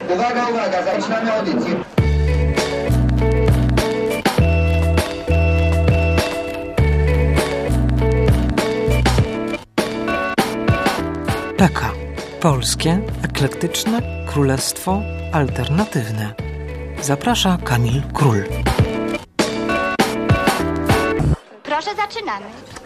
Uwaga, uwaga, zaczynamy audycję. PK. Polskie, eklektyczne, królestwo alternatywne. Zaprasza Kamil Król. Proszę, zaczynamy.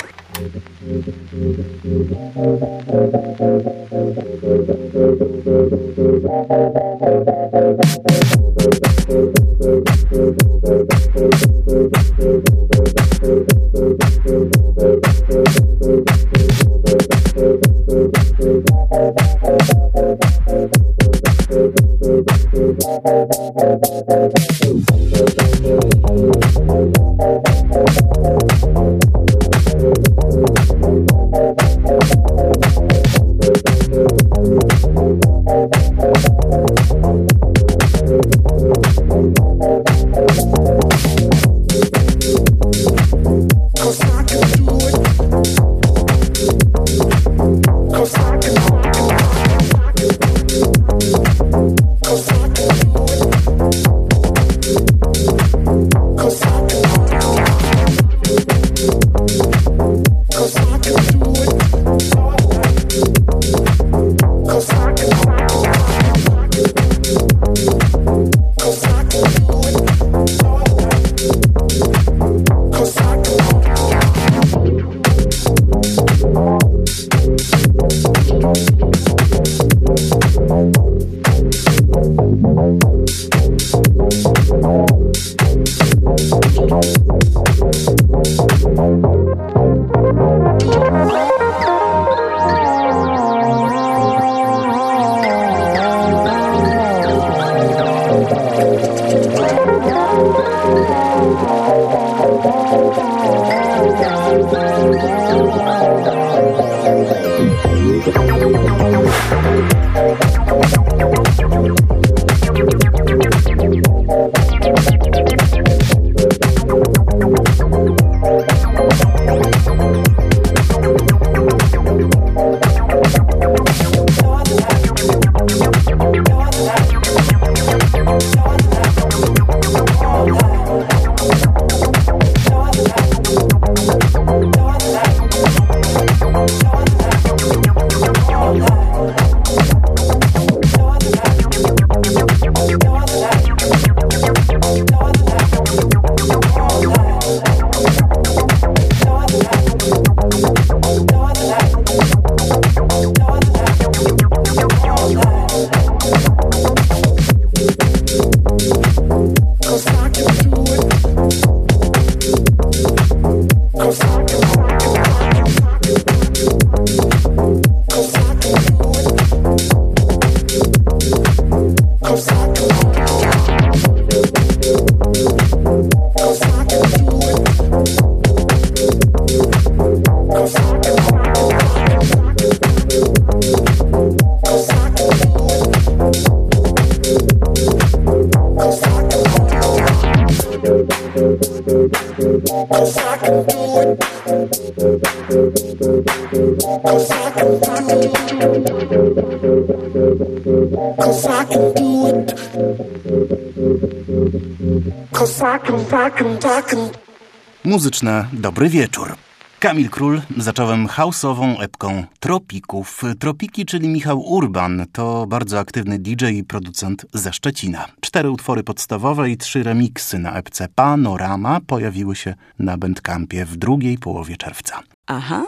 Muzyczne dobry wieczór. Kamil Król zacząłem house'ową epką Tropików. Tropiki, czyli Michał Urban, to bardzo aktywny DJ i producent ze Szczecina. 4 utwory podstawowe i 3 remiksy na epce Panorama pojawiły się na Bandcampie w drugiej połowie czerwca. Aha.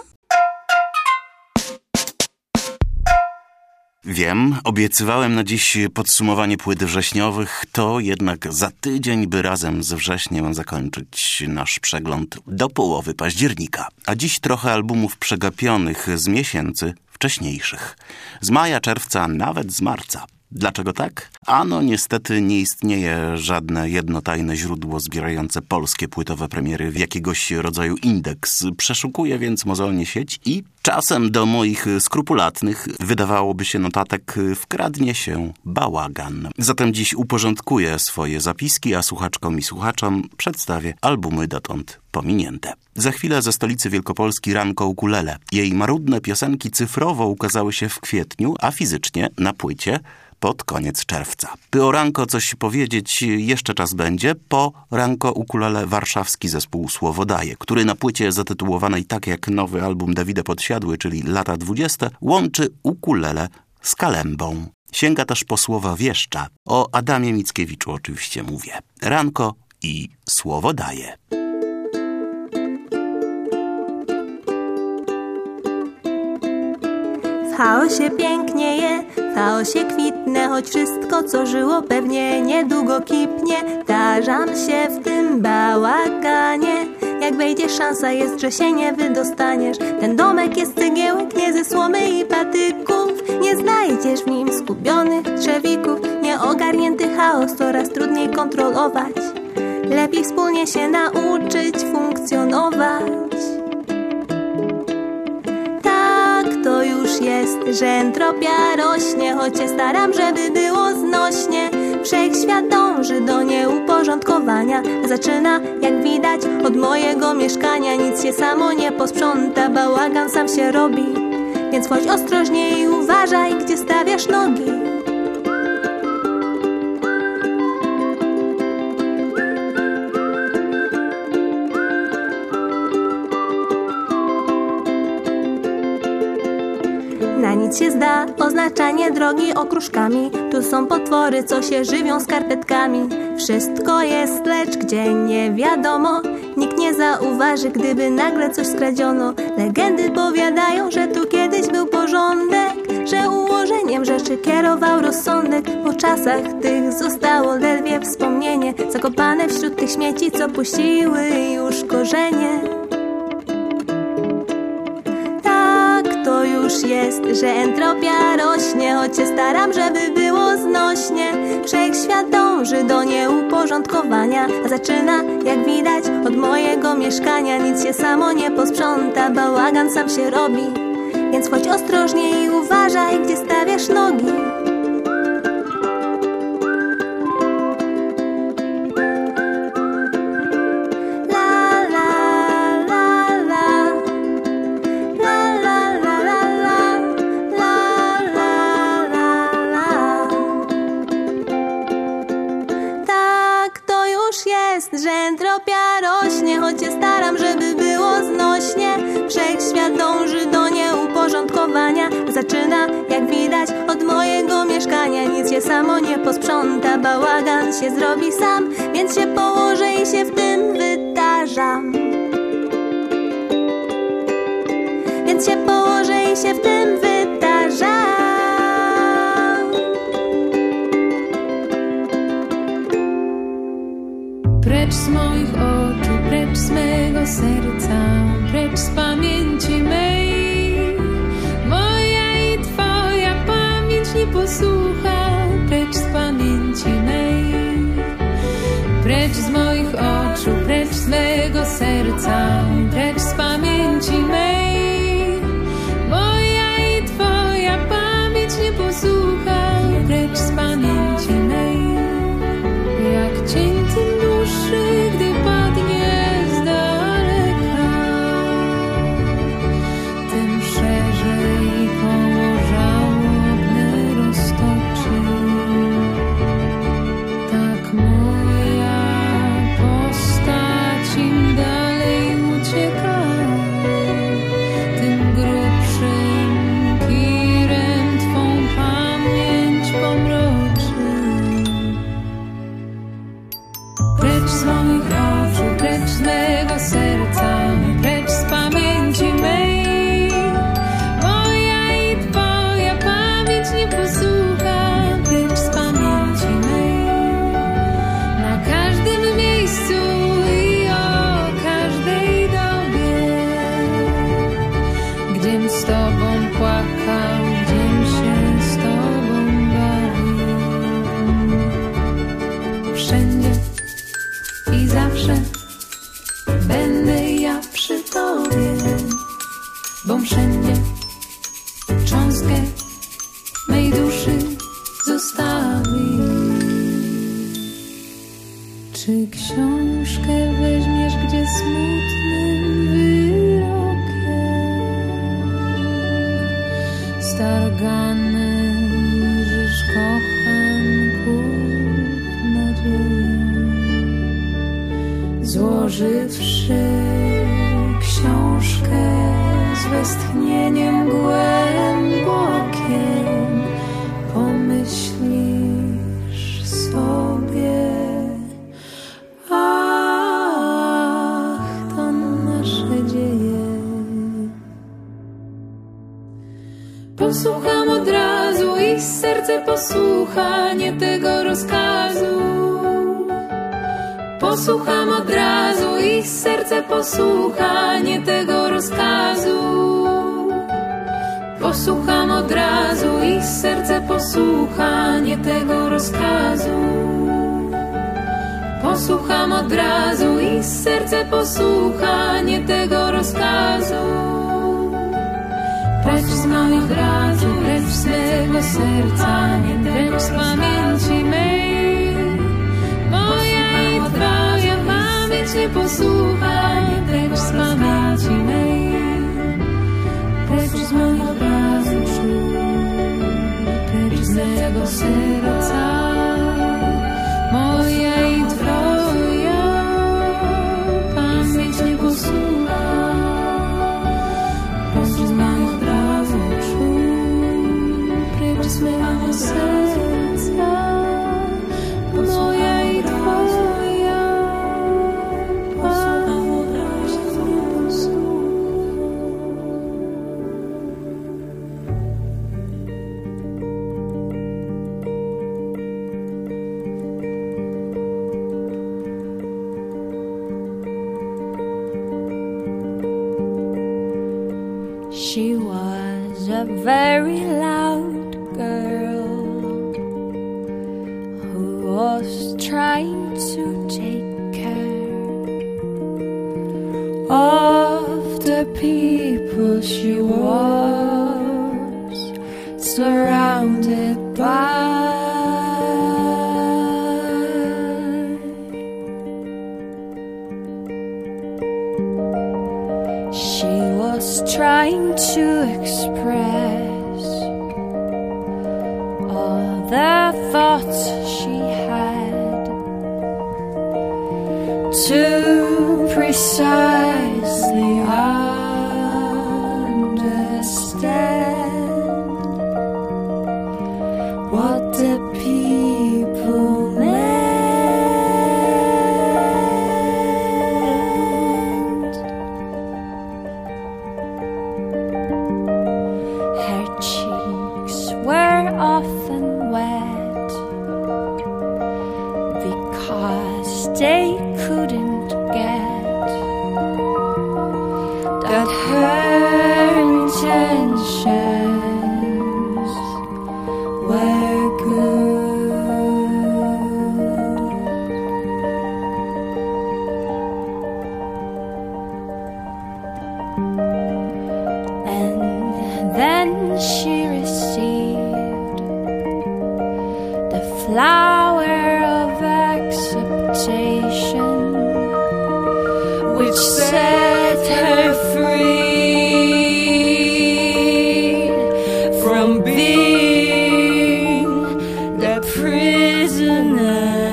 Wiem, obiecywałem na dziś podsumowanie płyt wrześniowych, to jednak za tydzień, by razem z wrześniem zakończyć nasz przegląd do połowy października. A dziś trochę albumów przegapionych z miesięcy wcześniejszych. Z maja, czerwca, nawet z marca. Dlaczego tak? Ano niestety nie istnieje żadne jedno tajne źródło zbierające polskie płytowe premiery w jakiegoś rodzaju indeks. Przeszukuję więc mozolnie sieć i czasem do moich skrupulatnych, wydawałoby się notatek, wkradnie się bałagan. Zatem dziś uporządkuję swoje zapiski, a słuchaczkom i słuchaczom przedstawię albumy dotąd pominięte. Za chwilę ze stolicy Wielkopolski Ranko Ukulele. Jej marudne piosenki cyfrowo ukazały się w kwietniu, a fizycznie na płycie pod koniec czerwca. By o Ranko coś powiedzieć jeszcze czas będzie, po Ranko ukulele warszawski zespół Słowodaje, który na płycie zatytułowanej tak jak nowy album Dawida Podsiadły, czyli Lata 20, łączy ukulele z kalembą. Sięga też po słowa wieszcza. O Adamie Mickiewiczu oczywiście mówię. Ranko i Słowodaje. W chaosie pięknie je, w chaosie kwitnę, choć wszystko co żyło pewnie niedługo kipnie. Tarzam się w tym bałaganie, jak wejdzie szansa jest, że się nie wydostaniesz. Ten domek jest cegiełek, nie ze słomy i patyków. Nie znajdziesz w nim zgubionych trzewików. Nieogarnięty chaos coraz trudniej kontrolować. Lepiej wspólnie się nauczyć funkcjonować. To już jest, że entropia rośnie, choć się staram, żeby było znośnie. Wszechświat dąży do nieuporządkowania. Zaczyna, jak widać, od mojego mieszkania. Nic się samo nie posprząta, bałagan sam się robi. Więc chodź ostrożnie i uważaj, gdzie stawiasz nogi. Na nic się zda oznaczanie drogi okruszkami. Tu są potwory, co się żywią skarpetkami. Wszystko jest, lecz gdzie nie wiadomo. Nikt nie zauważy, gdyby nagle coś skradziono. Legendy powiadają, że tu kiedyś był porządek, że ułożeniem rzeczy kierował rozsądek. Po czasach tych zostało ledwie wspomnienie, zakopane wśród tych śmieci, co puściły już korzenie. To już jest, że entropia rośnie, choć się staram, żeby było znośnie. Wszechświat dąży do nieuporządkowania, a zaczyna, jak widać, od mojego mieszkania. Nic się samo nie posprząta, bałagan sam się robi. Więc chodź ostrożnie i uważaj, gdzie stawiasz nogi. Że entropia rośnie, choć się staram, żeby było znośnie. Wszechświat dąży do nieuporządkowania. Zaczyna, jak widać, od mojego mieszkania. Nic się samo nie posprząta, bałagan się zrobi sam. Więc się położę i się w tym wytarzam. Więc się położę i się w tym wytarzam. Precz z moich oczu, precz z mego serca, precz z pamięci mej. Moja i twoja pamięć nie posłucha, precz z pamięci mej. Precz z moich oczu, precz z mego serca, precz z pamięci mej. Moja i twoja pamięć nie posłucha, precz z pamięci mej. Jak cień tym dłuższy, gdy padnie z daleka, tym szerzej koło żałobne roztoczy. Tak moja postać im dalej ucieka, tym grubszym kirem twą pamięć pomroczy. Precz z moich oczu, precz z mego serca, precz z pamięci mej. Moja i twoja pamięć nie posłucha, precz z pamięci mej. Na każdym miejscu i o każdej dobie, gdziem z tobą płakał, gdziem się z tobą bawił. Wszędzie i zawsze będę ja przy tobie, bo wszędzie cząstkę mej duszy zostawi. Czy książkę weźmiesz, gdzie smutnym wyrokiem stargany żyż kocha? westchnieniem głębokim pomyślisz sobie, ach, to nasze dzieje. Posłucham od razu i serce posłucha nie tego rozkazu. Posłucham od razu i serce posłucha nie tego rozkazu. Posłucham od razu i serce posłucha nie tego rozkazu. Posłucham od razu i serce posłucha nie tego rozkazu. Precz z moich razu, precz z mego serca, nie precz z pamięci mej. Moja i twoja pamięć nie posłucha, nie precz z pamięci mej. Precz z moich razu, precz z mego serca. Moja i twoja pamięć nie posłucha. Precz z moich razu, precz z mego serca. Moja i twoja pamięć nie posłucha. She was a very loud girl who was trying to take care of the people she was surrounded by. She was trying to express all the thoughts she had to precisely understand what the people meant. Her cheeks were often wet because they couldn't get that her intentions were good. And then she received the flower of acceptation, which set her free from being the prisoner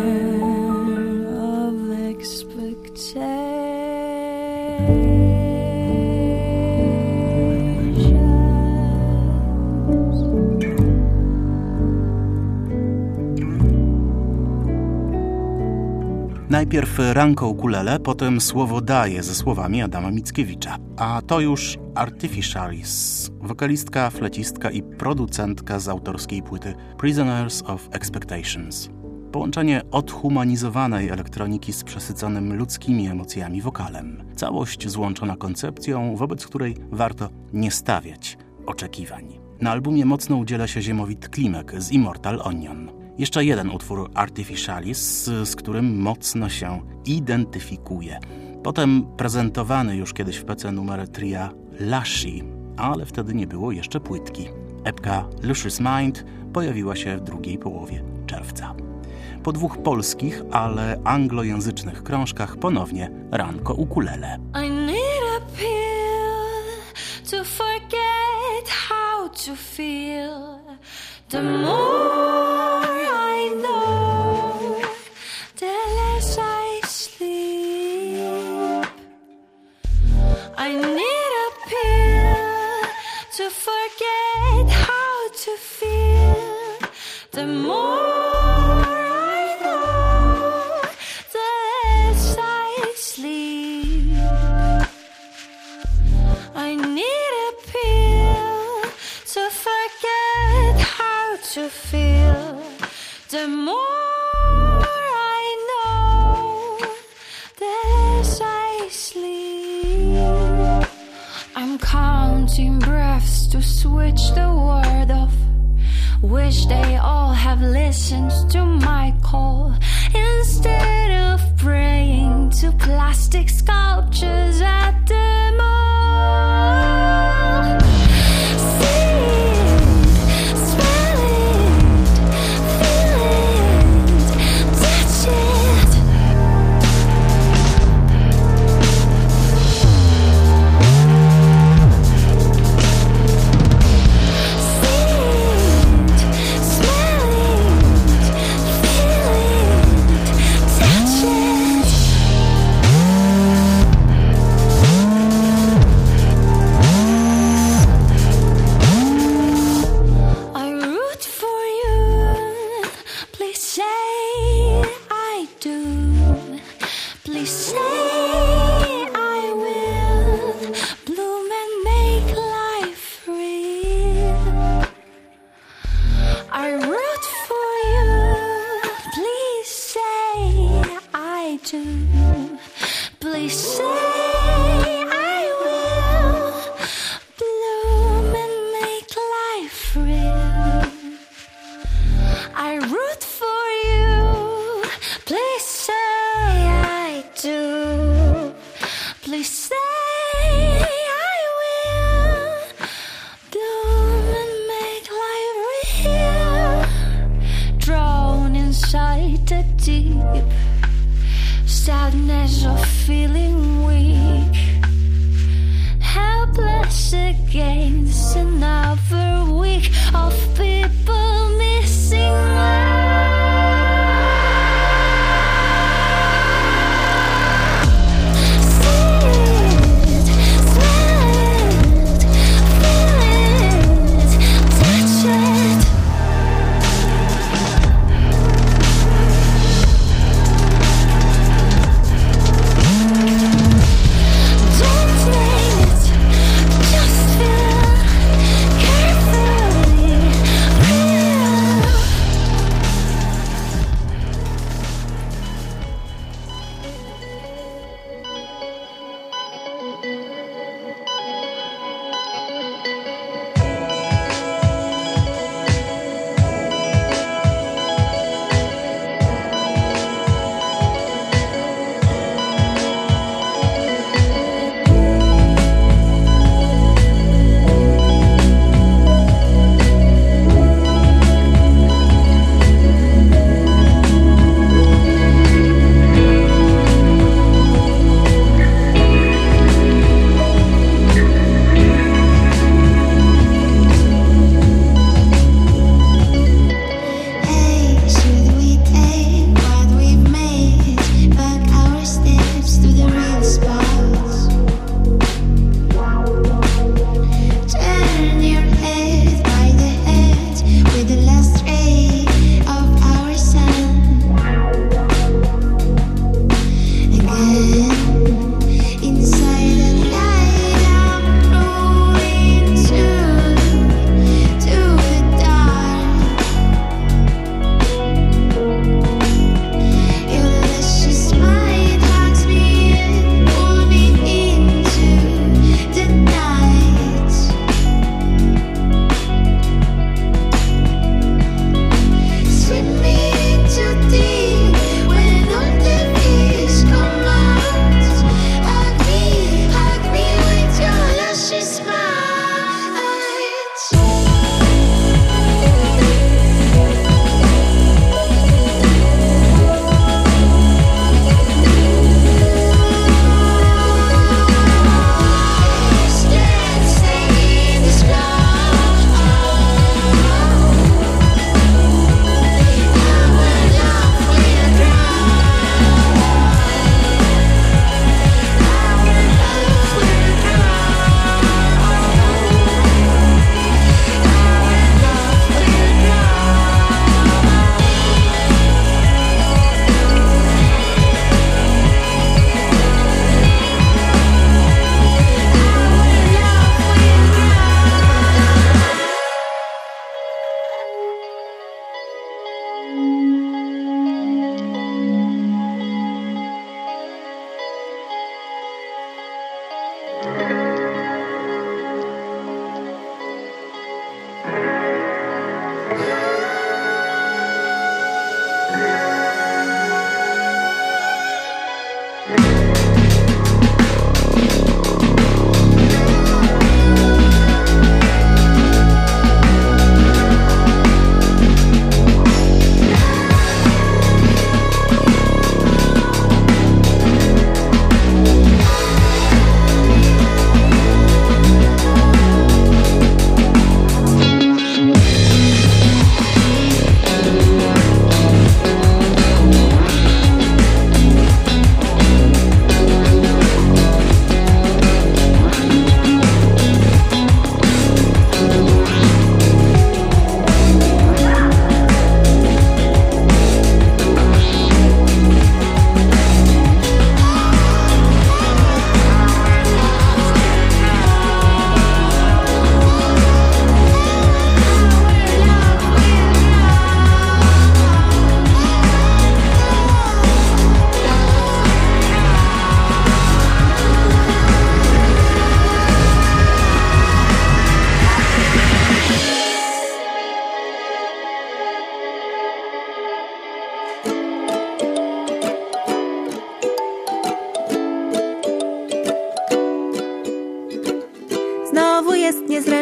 of expectations. Najpierw ranko ukulele, potem słowo daje ze słowami Adama Mickiewicza. A to już Artificialis, wokalistka, flecistka i producentka z autorskiej płyty Prisoners of Expectations. Połączenie odhumanizowanej elektroniki z przesyconym ludzkimi emocjami wokalem. Całość złączona koncepcją, wobec której warto nie stawiać oczekiwań. Na albumie mocno udziela się ziemowit Klimek z Immortal Onion. Jeszcze jeden utwór Artificialis, z którym mocno się identyfikuje. Potem prezentowany już kiedyś w PC numer tria Lashi, ale wtedy nie było jeszcze płytki. Epka Lucious Mind pojawiła się w drugiej połowie czerwca. Po dwóch polskich, ale anglojęzycznych krążkach ponownie ranko ukulele. I need a pill to forget how to feel. The more I know, the less I sleep. I need a pill the more I know, the less I sleep. I need a pill to forget how to feel. The more I know, the less I sleep. I'm counting breaths to switch the word off. Wish they all have listened to my call instead of praying to plastic sculptures at the mall. See it, smell it, feel it, touch it. Please say I will bloom and make life real. I root for you. Please say I do. Please say I will bloom and make life real. Drown inside the deep sadness of feeling weak, helpless against another week of people missing love. See it, smell it, feel it, touch it. Just feel carefully.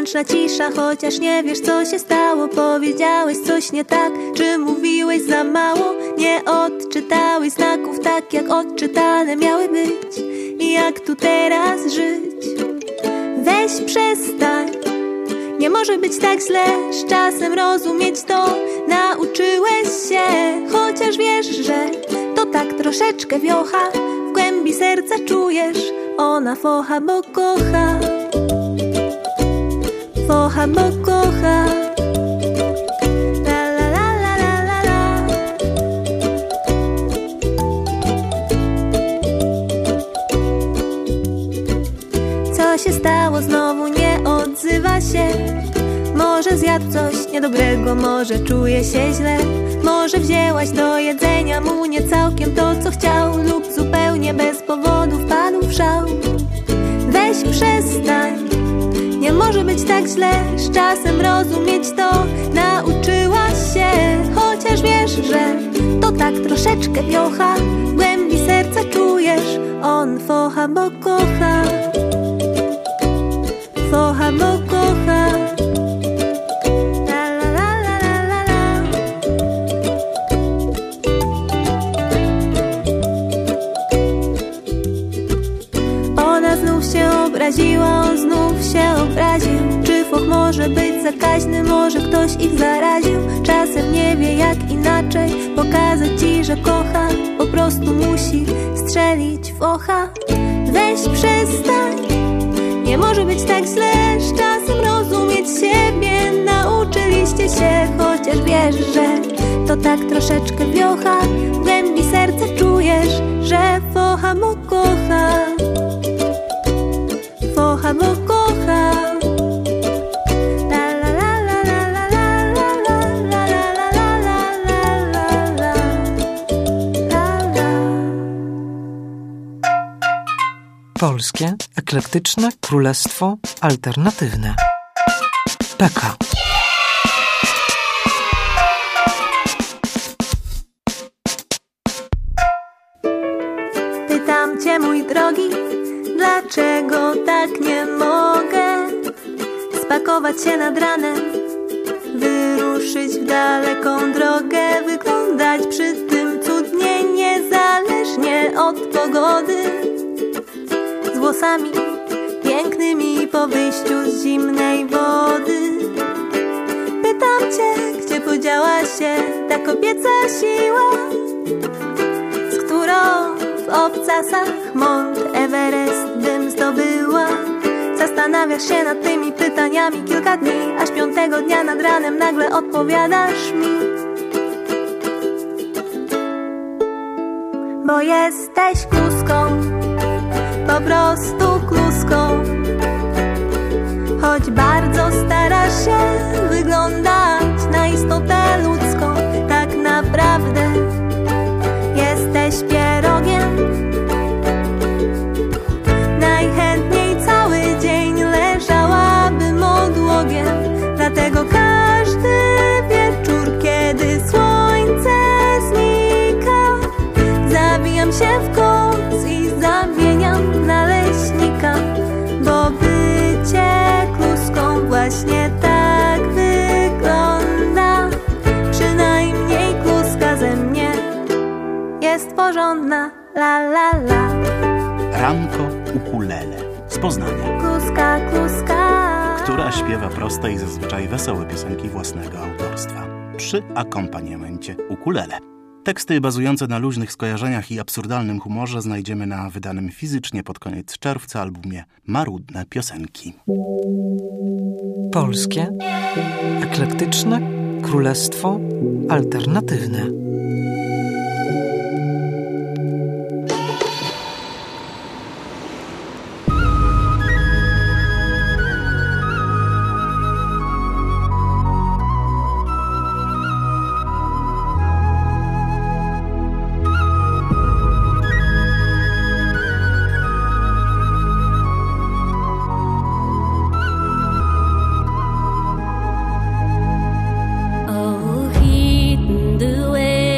Wdzięczna cisza, chociaż nie wiesz co się stało. Powiedziałeś coś nie tak, czy mówiłeś za mało. Nie odczytałeś znaków tak jak odczytane miały być. I jak tu teraz żyć? Weź przestań, nie może być tak źle. Z czasem rozumieć to nauczyłeś się. Chociaż wiesz, że to tak troszeczkę wiocha. W głębi serca czujesz, ona focha, bo kocha. Focha, bo kocha. La la la la la la la. Co się stało? Znowu nie odzywa się. Może zjadł coś niedobrego, może czuje się źle. Może wzięłaś do jedzenia mu nie całkiem to, co chciał. Lub zupełnie bez powodu wpadł w szał. Weź przestań, nie może być tak źle. Z czasem rozumieć to nauczyłaś się. Chociaż wiesz, że to tak troszeczkę wiocha. W głębi serca czujesz, on focha, bo kocha. Focha, bo kocha. La la la la la la la. Ona znów się obraziła, on znów się obraził. Czy foch może być zakaźny? Może ktoś ich zaraził? Czasem nie wie jak inaczej pokazać ci, że kocha. Po prostu musi strzelić focha. Weź przestań, nie może być tak źle. Z czasem rozumieć siebie nauczyliście się. Chociaż wiesz, że to tak troszeczkę wiocha. W głębi serca czujesz, że focha, bo kocha. Focha, bo kocha. La la la la la la la la la la la la la la la. Polskie, eklektyczne królestwo alternatywne. Peka. Pytam cię, mój drogi, dlaczego tak nie mogę spakować się nad ranem, wyruszyć w daleką drogę, wyglądać przy tym cudnie, niezależnie od pogody, z włosami pięknymi po wyjściu z zimnej wody. Pytam cię, gdzie podziała się ta kobieca siła, z którą w obcasach Mount Everest bym zdobyła. Zastanawiasz się nad tymi pytaniami kilka dni, aż 5. dnia nad ranem nagle odpowiadasz mi. Bo jesteś kluską, po prostu kluską. Choć bardzo starasz się wyglądać na istotę ludzką, tak naprawdę jesteś pierogiem. Najchętniej cały dzień leżałabym odłogiem. Dlatego każdy wieczór, kiedy słońce znika, zawijam się w koc i zamieniam na leśnika. Bo bycie kluską właśnie tak wygląda. Przynajmniej kluska ze mnie jest porządna. La la la. Ranko ukulele z Poznania, Kluska, kluska, która śpiewa proste i zazwyczaj wesołe piosenki własnego autorstwa przy akompaniamencie ukulele. Teksty bazujące na luźnych skojarzeniach i absurdalnym humorze znajdziemy na wydanym fizycznie pod koniec czerwca albumie Marudne piosenki. Polskie, eklektyczne królestwo alternatywne. Oh, heat and the way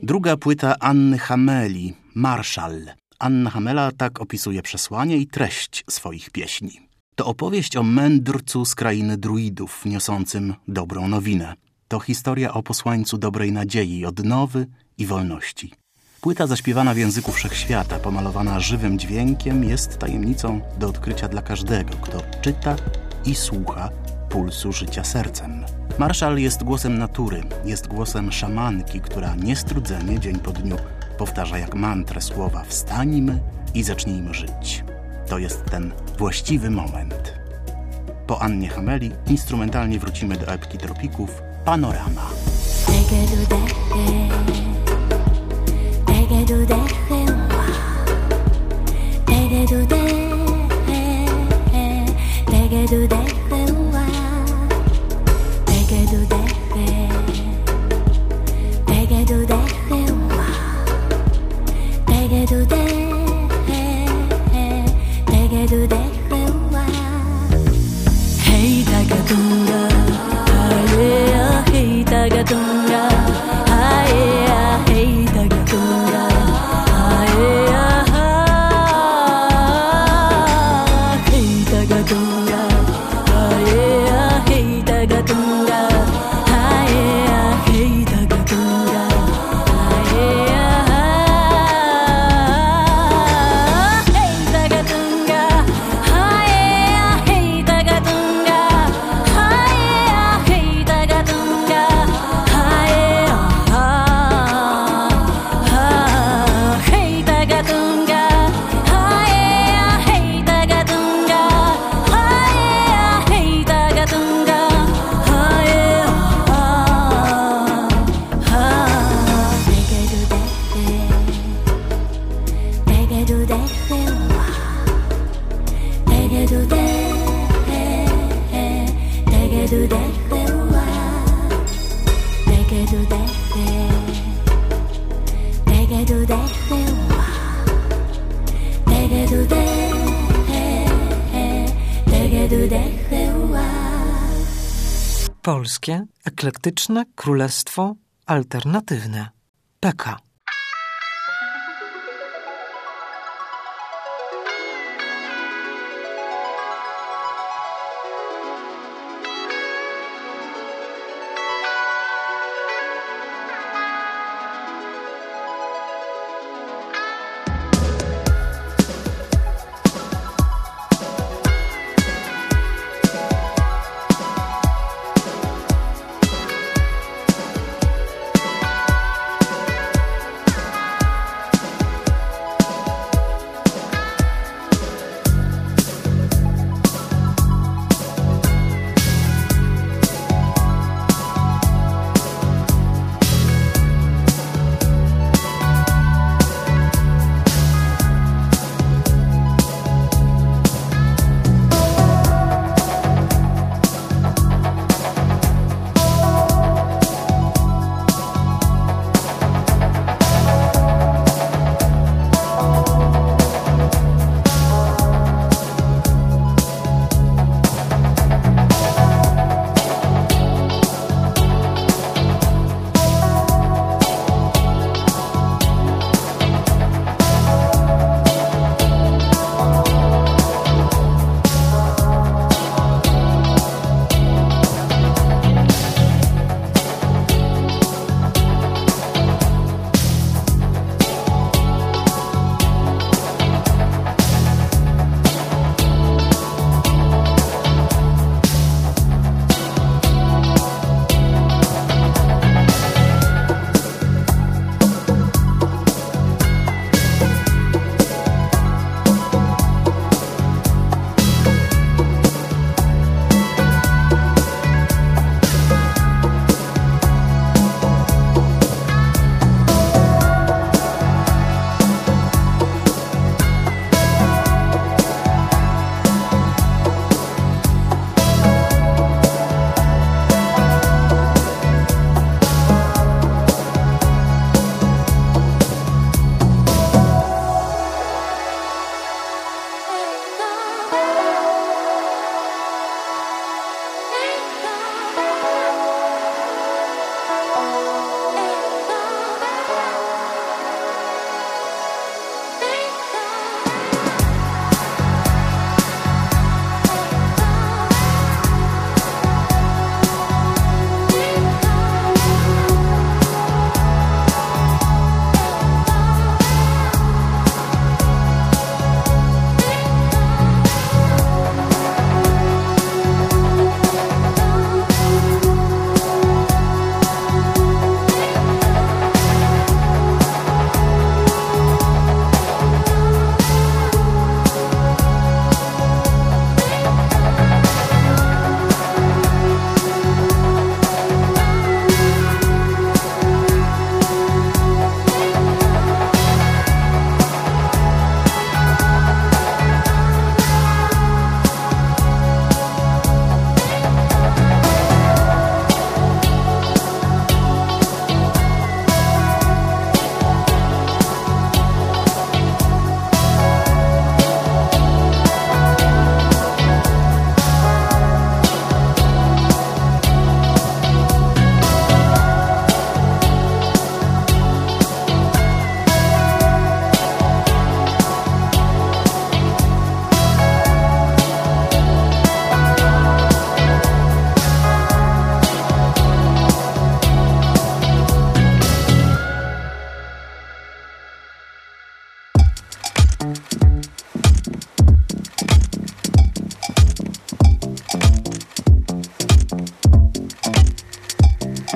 Druga płyta Anny Hameli, Marszal. Anna Hamela tak opisuje przesłanie i treść swoich pieśni. To opowieść o mędrcu z krainy druidów, niosącym dobrą nowinę. To historia o posłańcu dobrej nadziei, odnowy i wolności. Płyta zaśpiewana w języku wszechświata, pomalowana żywym dźwiękiem, jest tajemnicą do odkrycia dla każdego, kto czyta i słucha pulsu życia sercem. Marszal jest głosem natury, jest głosem szamanki, która niestrudzenie dzień po dniu powtarza jak mantrę słowa wstańmy i zacznijmy żyć. To jest ten właściwy moment. Po Annie Hameli instrumentalnie wrócimy do epki Tropików Panorama. Hey Tagatunga, hey Tagatunga, hey Tagatunga, hey Tagatunga, hey Tagatunga, hey Tagatunga. Polskie Eklektyczne Królestwo Alternatywne. Peka.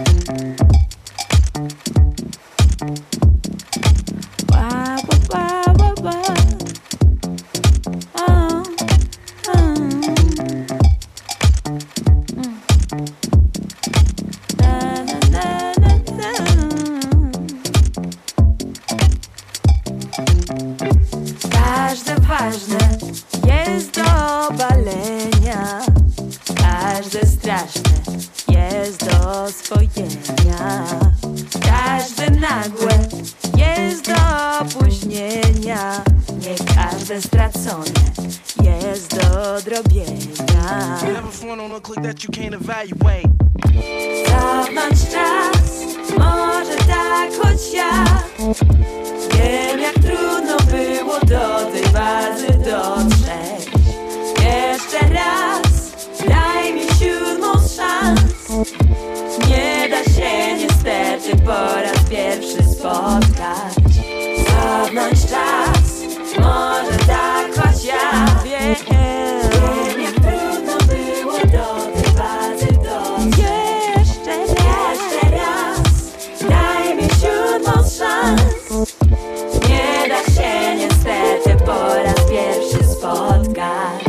Każde ważne jest do obalenia, każde straszne jest do oswojenia, każde nagłe jest do opóźnienia, nie każde stracone jest do odrobienia. Cofnąć czas, może tak, choć ja wiem, jak trudno było do tej bazy dotrzeć. Jeszcze raz, daj mi 7 szans. Nie da się niestety po raz pierwszy spotkać. Cofnąć czas, może tak, choć ja wiem, jak trudno było do tej bazy dotrzeć. Jeszcze raz, daj mi 7 szans. Nie da się niestety po raz pierwszy spotkać.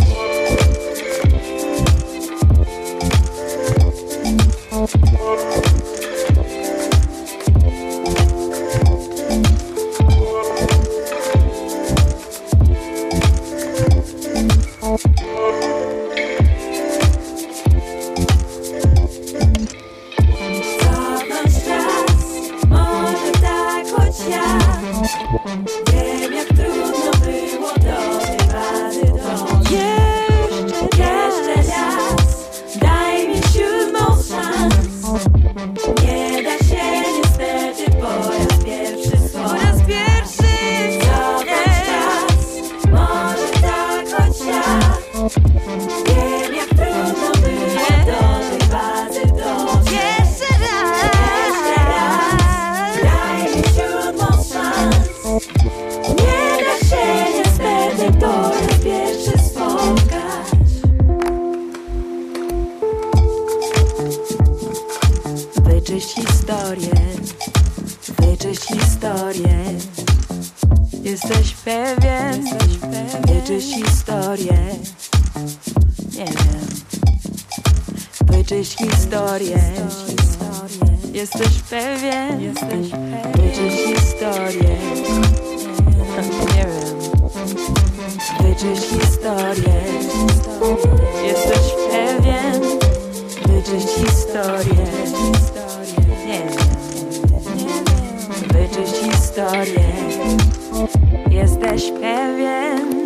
Cofnąć czas, może tak, choć ja wiem, jak trudno było do tej bazy dotrzeć. Jeszcze raz, daj mi 7 szans. Nie da się niestety po raz pierwszy spotkać. Cofnąć czas, może tak, choć ja wiem, jak trudno było do tej bazy dotrzeć. Jeszcze raz, daj mi 7 szans. Nie da się niestety po raz pierwszy spotkać. Wyczyść historię, wyczyść historię. Jesteś pewien, wyczyść historię. Nie wiem. Wyczyść historię. Jesteś pewien, wyczyść historię. Nie wiem. Wyczyść historię. Jesteś pewien, wyczyść historię. Nie wiem. Wyczyść historię. Jesteś pewien.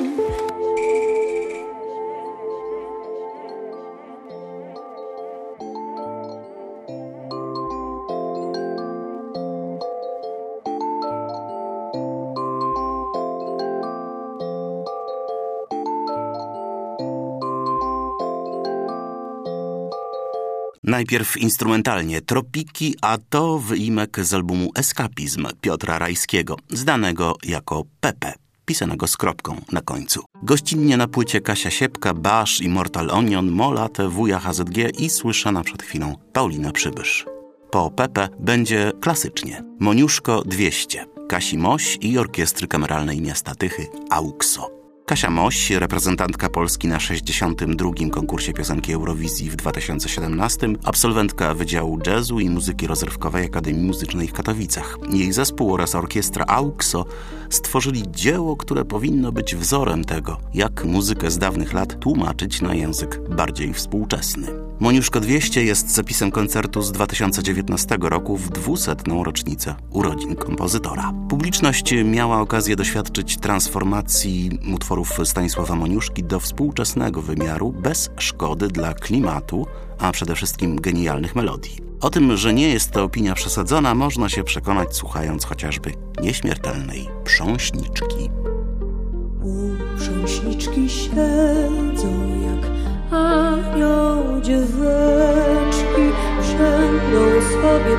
Najpierw instrumentalnie Tropiki, a to wyimek z albumu Eskapizm Piotra Rajskiego, znanego jako Pepe, pisanego z kropką na końcu. Gościnnie na płycie Kasia Siepka, Basz, Immortal Onion, Molate, Wuja HZG i słyszana przed chwilą Paulina Przybysz. Po Pepe będzie klasycznie Moniuszko 200, Kasi Moś i Orkiestry Kameralnej Miasta Tychy AUKSO. Kasia Moś, reprezentantka Polski na 62. konkursie piosenki Eurowizji w 2017, absolwentka Wydziału Jazzu i Muzyki Rozrywkowej Akademii Muzycznej w Katowicach. Jej zespół oraz orkiestra AUKSO stworzyli dzieło, które powinno być wzorem tego, jak muzykę z dawnych lat tłumaczyć na język bardziej współczesny. Moniuszko 200 jest zapisem koncertu z 2019 roku w 200. rocznicę urodzin kompozytora. Publiczność miała okazję doświadczyć transformacji utworów Stanisława Moniuszki do współczesnego wymiaru bez szkody dla klimatu, a przede wszystkim genialnych melodii. O tym, że nie jest to opinia przesadzona, można się przekonać słuchając chociażby nieśmiertelnej Prząśniczki. Prząśniczki siedzą jak anioł dzieweczki, przędą sobie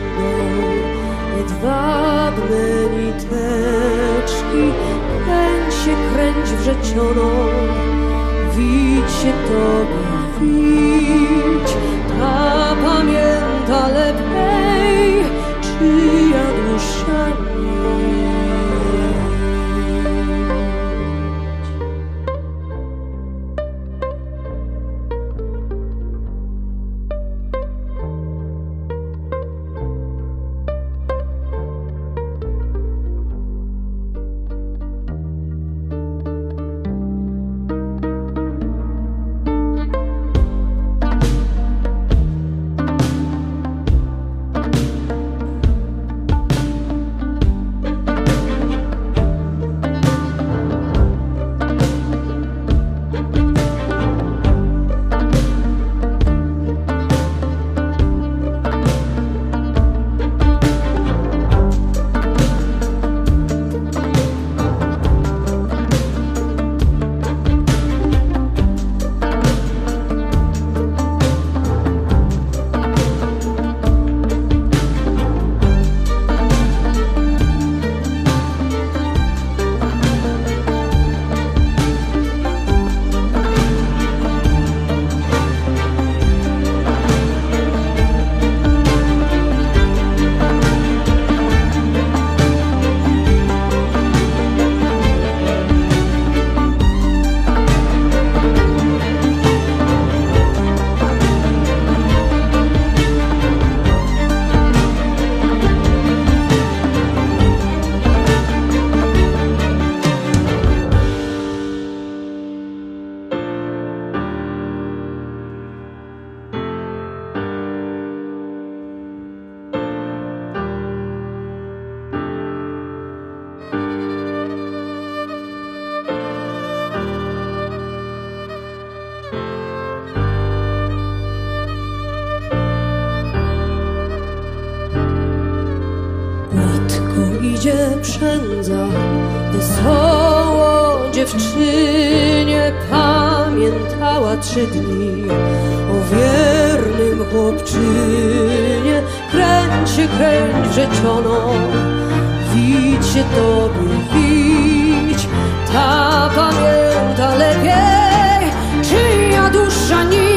jedwabne niteczki. Kręć się, kręć wrzecioną, widź się tobie, widź. Ta pamięta a lepiej czyja dusza nić. Idzie przędza, wesoło dziewczynie pamiętała 3 dni o wiernym chłopczynie. Kręć się, kręć rzeciono, widź się tobie, widź, ta pamięta lepiej, czyja dusza nić.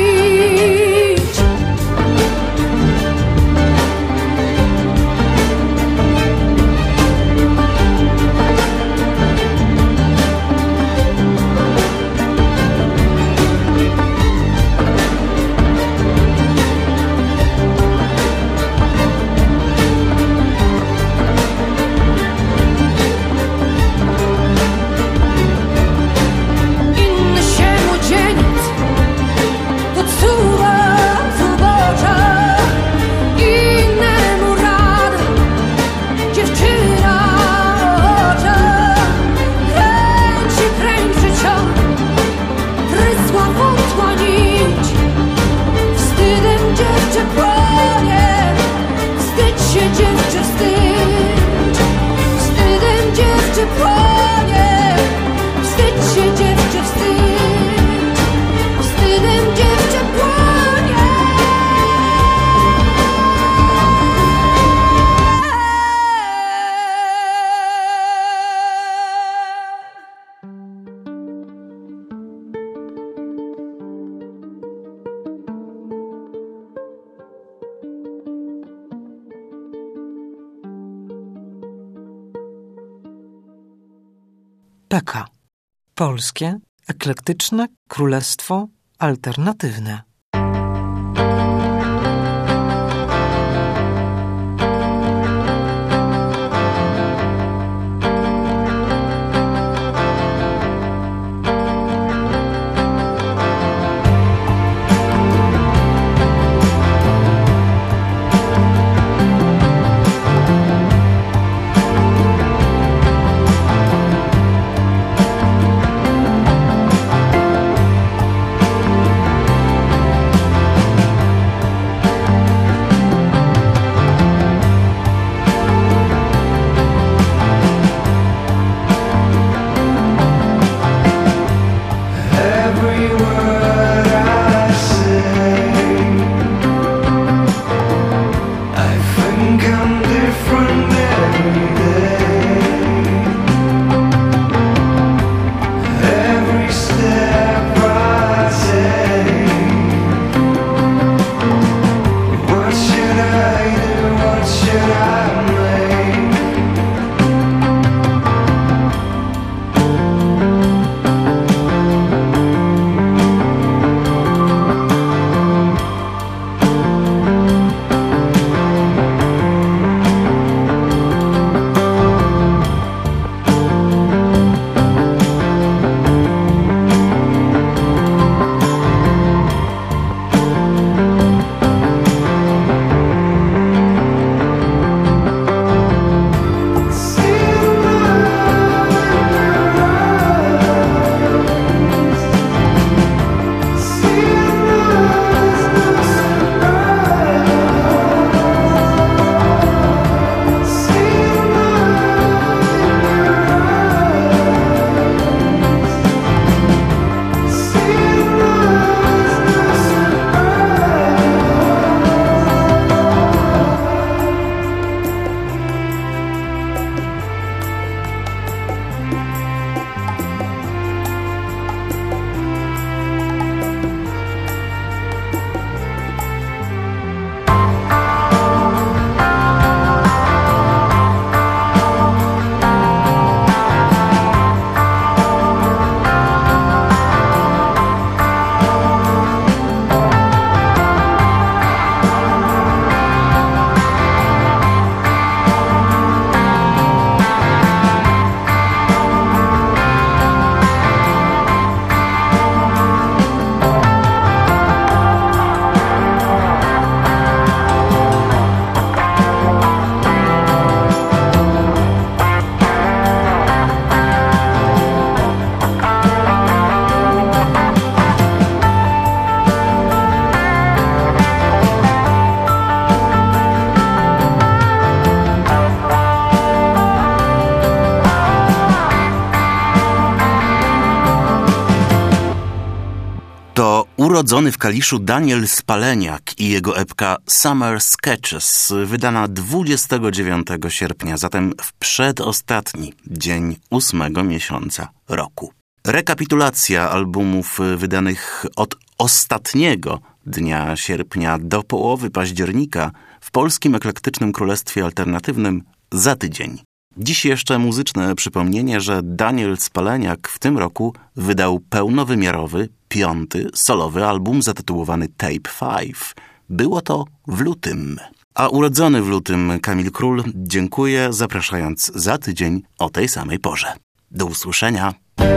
Peka. Polskie, eklektyczne królestwo alternatywne. Urodzony w Kaliszu Daniel Spaleniak i jego epka Summer Sketches, wydana 29 sierpnia, zatem w przedostatni dzień 8 miesiąca roku. Rekapitulacja albumów wydanych od ostatniego dnia sierpnia do połowy października w Polskim Eklektycznym Królestwie Alternatywnym za tydzień. Dziś jeszcze muzyczne przypomnienie, że Daniel Spaleniak w tym roku wydał pełnowymiarowy, 5. solowy album zatytułowany Tape 5. Było to w lutym. A urodzony w lutym Kamil Król dziękuję, zapraszając za tydzień o tej samej porze. Do usłyszenia.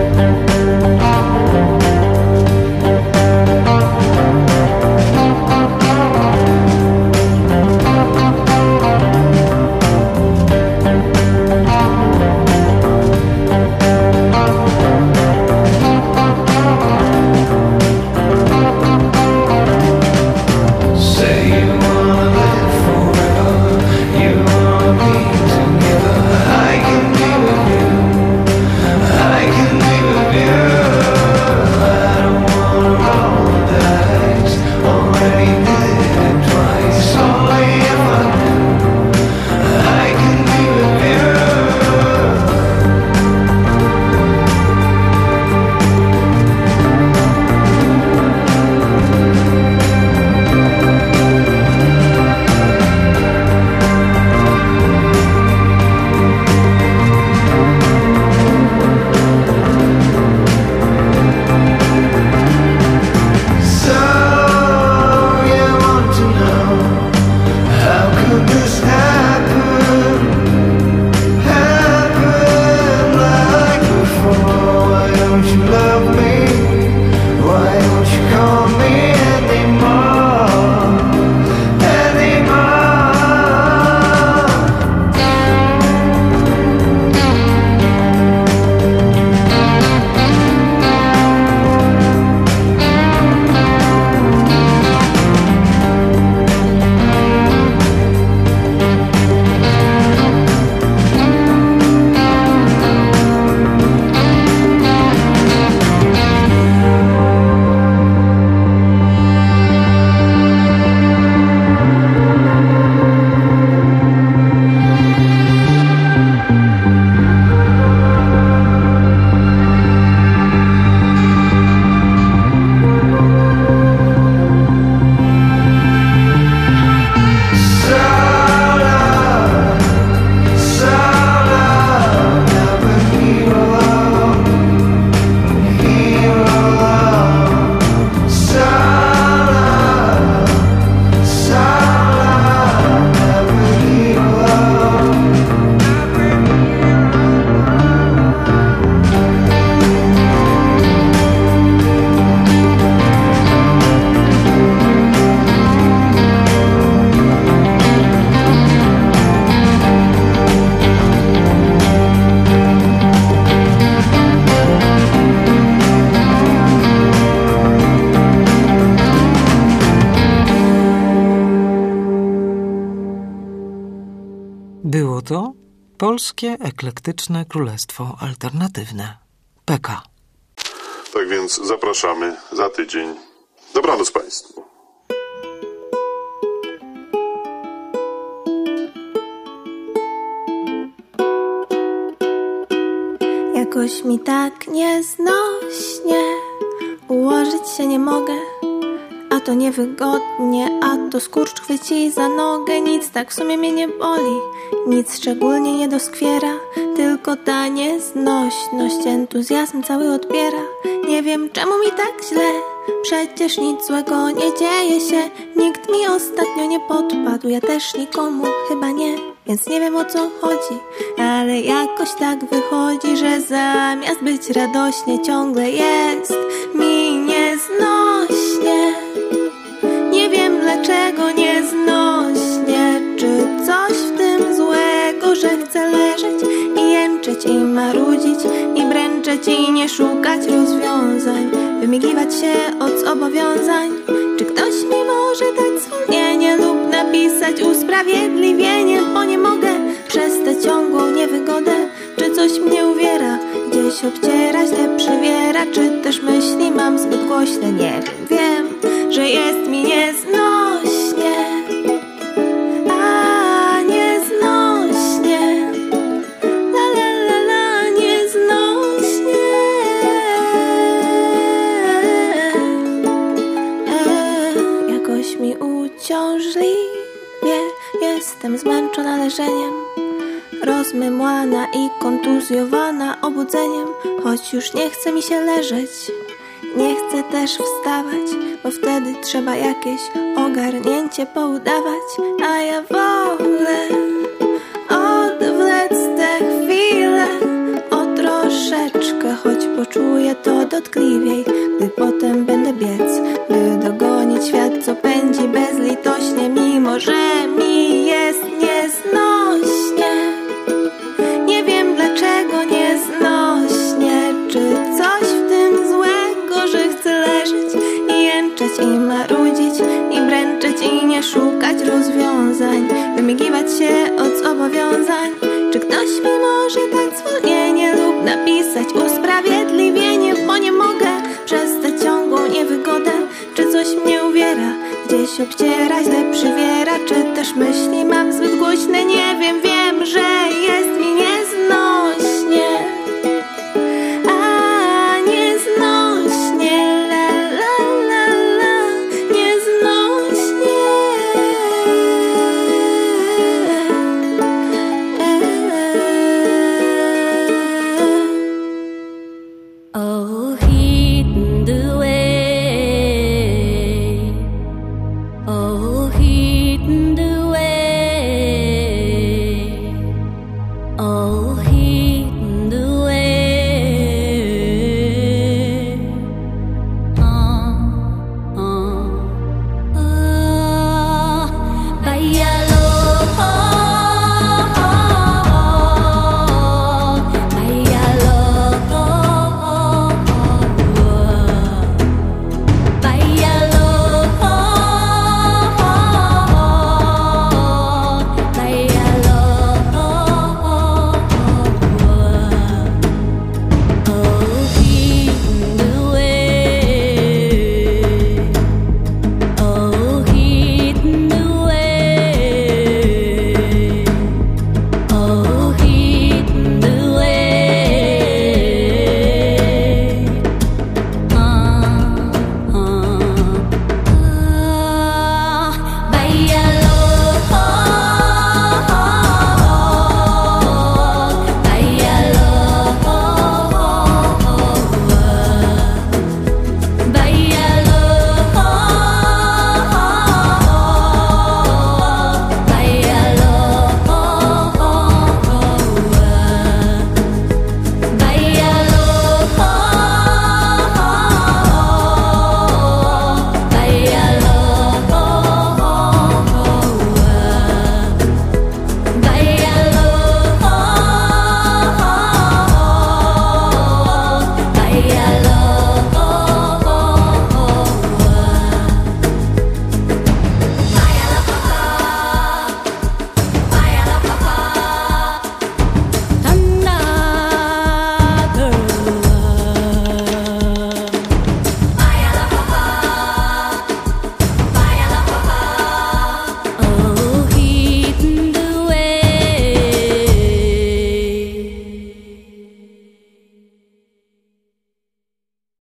Było to Polskie Eklektyczne Królestwo Alternatywne. PK. Tak więc zapraszamy za tydzień. Dobranoc Państwu. Jakoś mi tak nieznośnie, ułożyć się nie mogę. A to niewygodnie, a to skurcz chwyci za nogę. Nic tak w sumie mnie nie boli, nic szczególnie nie doskwiera, tylko ta nieznośność entuzjazm cały odbiera. Nie wiem czemu mi tak źle, przecież nic złego nie dzieje się. Nikt mi ostatnio nie podpadł, ja też nikomu chyba nie, więc nie wiem o co chodzi. Ale jakoś tak wychodzi, że zamiast być radośnie ciągle jest mi nieznośnie. Nie wiem dlaczego nieznośnie, czy coś w tym złego, że chcę leżeć i jęczeć i marudzić i bręczeć i nie szukać rozwiązań, wymigiwać się od zobowiązań. Czy ktoś mi może dać zwolnienie lub napisać usprawiedliwienie, bo nie mogę przez tę ciągłą niewygodę. Czy coś mnie uwiera, gdzieś obciera, źle przywiera, czy też myśli mam zbyt głośne, nie wiem, że jest mi nieznośnie. A nieznośnie. La la la la, nieznośnie. Jakoś mi uciążliwie, jestem zmęczona leżeniem, rozmymłana i kontuzjowana obudzeniem. Choć już nie chce mi się leżeć, nie chcę też wstawać, bo wtedy trzeba jakieś ogarnięcie poudawać. A ja wolę odwlec tę chwilę o troszeczkę, choć poczuję to dotkliwiej, gdy potem będę biec, by dogonić świat, co pędzi bezlitośnie, mimo że mi jest nieznośnie. Nie wiem dlaczego nieznośnie, czy coś w tym złego, że chcę leżeć i jęczeć i marudzić i bręczeć i nie szukać rozwiązań, wymigiwać się od zobowiązań. Czy ktoś mi może dać zwolnienie lub napisać usprawiedliwienie, bo nie mogę przez tę ciągłą niewygodę. Czy coś mnie uwiera, gdzieś obciera, źle przywiera, czy też myśli mam zbyt głośne, nie wiem.